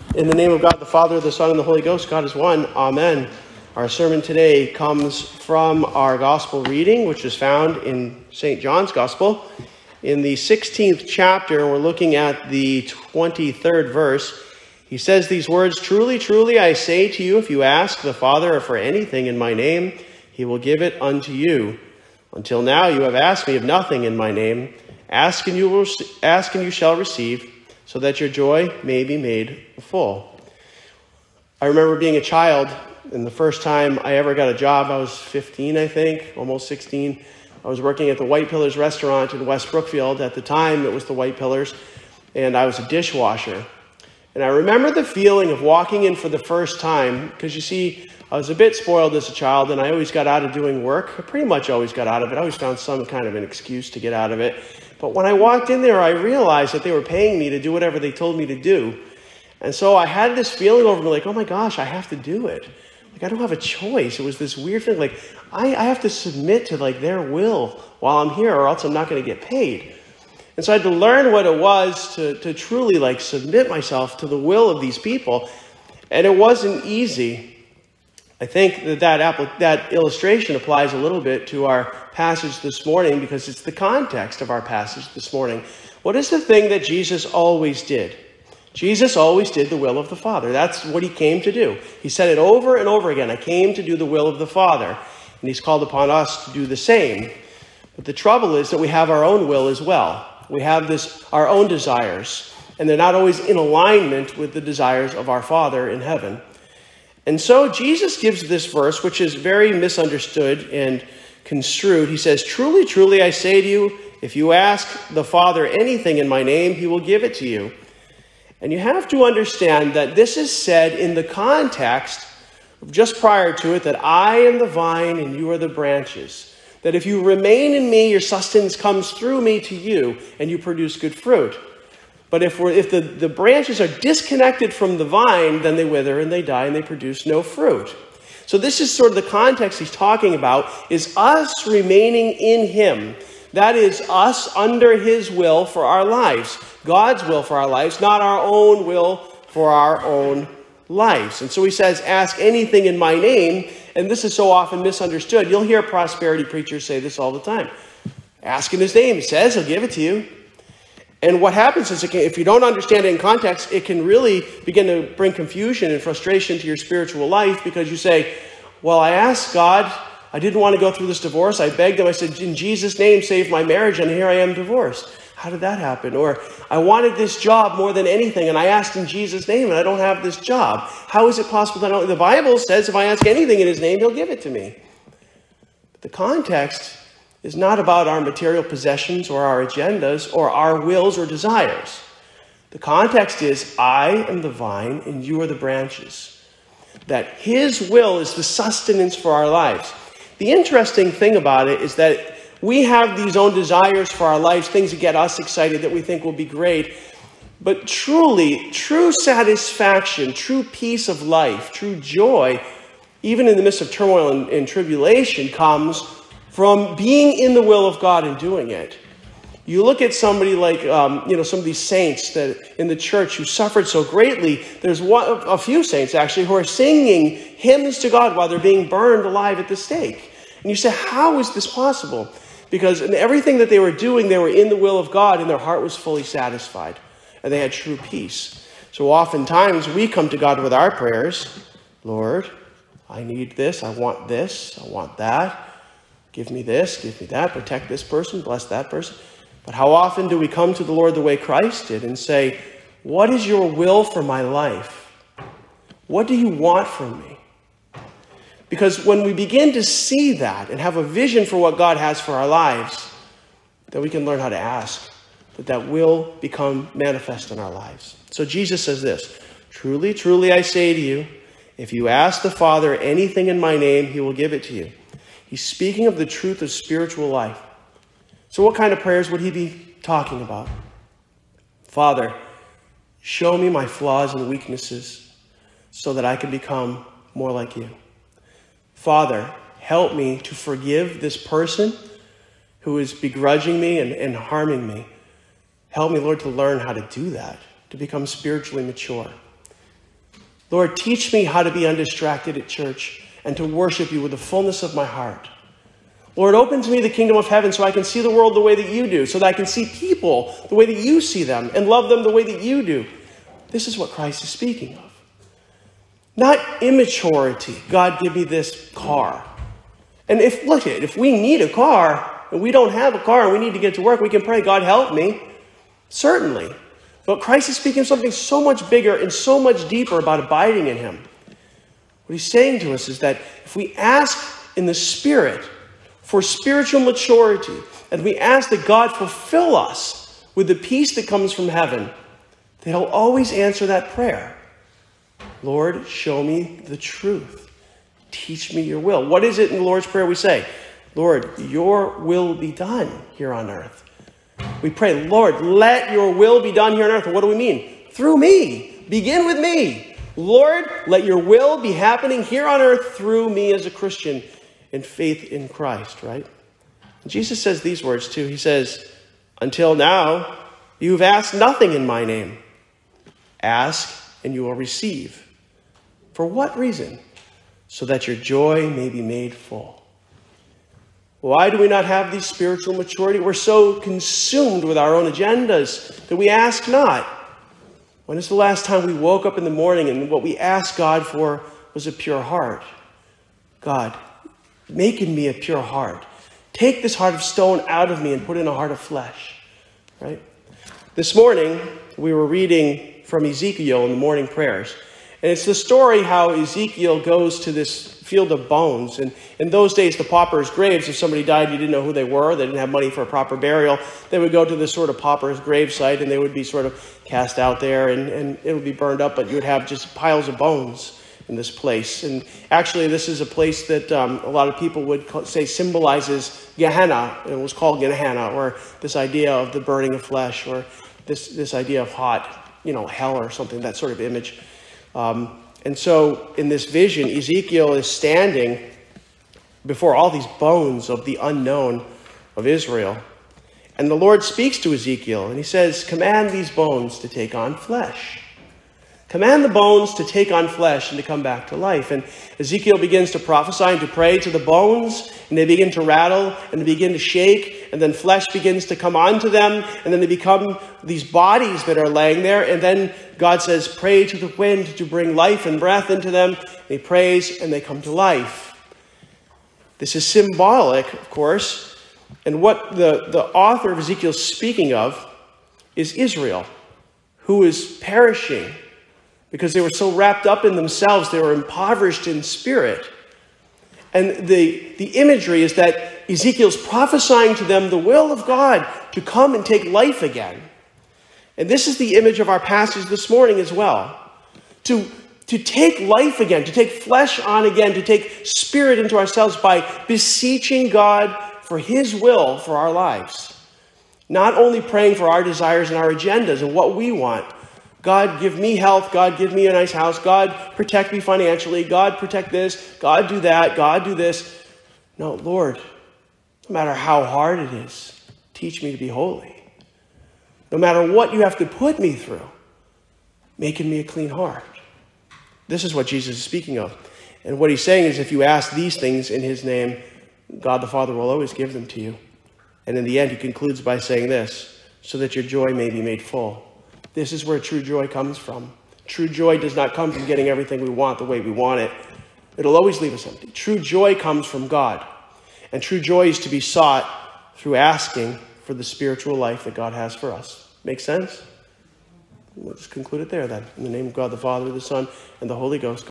In the name of God, the Father, the Son, and the Holy Ghost, God is one. Amen. Our sermon today comes from our gospel reading, which is found in St. John's Gospel. In the 16th chapter, we're looking at the 23rd verse. He says these words, "Truly, truly, I say to you, if you ask the Father for anything in my name, he will give it unto you. Until now you have asked me of nothing in my name. Ask and you shall receive, so that your joy may be made full." I remember being a child, and the first time I ever got a job, I was 15, I think, almost 16. I was working at the White Pillars restaurant in West Brookfield. At the time, it was the White Pillars, and I was a dishwasher. And I remember the feeling of walking in for the first time, because you see, I was a bit spoiled as a child, and I always got out of doing work. I pretty much always got out of it. I always found some kind of an excuse to get out of it. But when I walked in there, I realized that they were paying me to do whatever they told me to do. And so I had this feeling over me like, oh my gosh, I have to do it. Like, I don't have a choice. It was this weird thing, like, I have to submit to, like, their will while I'm here, or else I'm not going to get paid. And so I had to learn what it was to truly, like, submit myself to the will of these people. And it wasn't easy. I think that illustration applies a little bit to our passage this morning because it's the context of our passage this morning. What is the thing that Jesus always did? Jesus always did the will of the Father. That's what he came to do. He said it over and over again. I came to do the will of the Father. And he's called upon us to do the same. But the trouble is that we have our own will as well. We have our own desires. And they're not always in alignment with the desires of our Father in heaven. And so Jesus gives this verse, which is very misunderstood and construed. He says, "Truly, truly, I say to you, if you ask the Father anything in my name, he will give it to you." And you have to understand that this is said in the context of just prior to it, that I am the vine and you are the branches. That if you remain in me, your sustenance comes through me to you, and you produce good fruit. But if the branches are disconnected from the vine, then they wither and they die and they produce no fruit. So this is sort of the context he's talking about, is us remaining in him. That is us under his will for our lives. God's will for our lives, not our own will for our own lives. And so he says, ask anything in my name. And this is so often misunderstood. You'll hear prosperity preachers say this all the time. Ask in his name. He says he'll give it to you. And what happens is, if you don't understand it in context, it can really begin to bring confusion and frustration to your spiritual life, because you say, well, I asked God, I didn't want to go through this divorce. I begged him, I said, in Jesus' name, save my marriage, and here I am divorced. How did that happen? Or I wanted this job more than anything, and I asked in Jesus' name, and I don't have this job. How is it possible that the Bible says if I ask anything in his name, he'll give it to me? But the context is not about our material possessions or our agendas or our wills or desires. The context is, I am the vine and you are the branches. That his will is the sustenance for our lives. The interesting thing about it is that we have these own desires for our lives, things that get us excited that we think will be great. But truly, true satisfaction, true peace of life, true joy, even in the midst of turmoil and tribulation, comes from being in the will of God and doing it. You look at somebody like, some of these saints that in the church who suffered so greatly. There's a few saints, actually, who are singing hymns to God while they're being burned alive at the stake. And you say, how is this possible? Because in everything that they were doing, they were in the will of God, and their heart was fully satisfied. And they had true peace. So oftentimes, we come to God with our prayers. Lord, I need this, I want that. Give me this, give me that, protect this person, bless that person. But how often do we come to the Lord the way Christ did and say, what is your will for my life? What do you want from me? Because when we begin to see that and have a vision for what God has for our lives, then we can learn how to ask, that will become manifest in our lives. So Jesus says this, "Truly, truly, I say to you, if you ask the Father anything in my name, he will give it to you." He's speaking of the truth of spiritual life. So what kind of prayers would he be talking about? Father, show me my flaws and weaknesses so that I can become more like you. Father, help me to forgive this person who is begrudging me and harming me. Help me, Lord, to learn how to do that, to become spiritually mature. Lord, teach me how to be undistracted at church and to worship you with the fullness of my heart. Lord, open to me the kingdom of heaven so I can see the world the way that you do, so that I can see people the way that you see them and love them the way that you do. This is what Christ is speaking of. Not immaturity. God, give me this car. And if we need a car and we don't have a car and we need to get to work, we can pray, God, help me. Certainly. But Christ is speaking something so much bigger and so much deeper about abiding in him. What he's saying to us is that if we ask in the Spirit for spiritual maturity, and we ask that God fulfill us with the peace that comes from heaven, that he'll always answer that prayer. Lord, show me the truth. Teach me your will. What is it in the Lord's Prayer we say? Lord, your will be done here on earth. We pray, Lord, let your will be done here on earth. And what do we mean? Through me. Begin with me. Lord, let your will be happening here on earth through me as a Christian in faith in Christ, right? And Jesus says these words too. He says, until now, you've asked nothing in my name. Ask and you will receive. For what reason? So that your joy may be made full. Why do we not have these spiritual maturity? We're so consumed with our own agendas that we ask not. When is the last time we woke up in the morning and what we asked God for was a pure heart? God, make in me a pure heart. Take this heart of stone out of me and put in a heart of flesh. Right? This morning, we were reading from Ezekiel in the morning prayers. And it's the story how Ezekiel goes to this field of bones. And in those days, the paupers' graves, if somebody died, you didn't know who they were. They didn't have money for a proper burial. They would go to this sort of pauper's grave site, and they would be sort of cast out there, and it would be burned up, but you would have just piles of bones in this place. And actually, this is a place that a lot of people would say symbolizes Gehenna. It was called Gehenna, or this idea of the burning of flesh, or this idea of hot, hell or something, that sort of image. And so in this vision, Ezekiel is standing before all these bones of the unknown of Israel. And the Lord speaks to Ezekiel and he says, command these bones to take on flesh. Command the bones to take on flesh and to come back to life. And Ezekiel begins to prophesy and to pray to the bones, and they begin to rattle and they begin to shake, and then flesh begins to come onto them, and then they become these bodies that are laying there. And then God says, pray to the wind to bring life and breath into them. And he prays and they come to life. This is symbolic, of course. And what the author of Ezekiel is speaking of is Israel, who is perishing because they were so wrapped up in themselves, they were impoverished in spirit. And the imagery is that Ezekiel's prophesying to them the will of God to come and take life again. And this is the image of our passage this morning as well. To take life again, to take flesh on again, to take spirit into ourselves by beseeching God for his will for our lives. Not only praying for our desires and our agendas and what we want. God, give me health. God, give me a nice house. God, protect me financially. God, protect this. God, do that. God, do this. No, Lord, no matter how hard it is, teach me to be holy. No matter what you have to put me through, make in me a clean heart. This is what Jesus is speaking of. And what he's saying is if you ask these things in his name, God the Father will always give them to you. And in the end, he concludes by saying this, so that your joy may be made full. This is where true joy comes from. True joy does not come from getting everything we want the way we want it. It'll always leave us empty. True joy comes from God. And true joy is to be sought through asking for the spiritual life that God has for us. Make sense? We'll just conclude it there then. In the name of God the Father, the Son, and the Holy Ghost.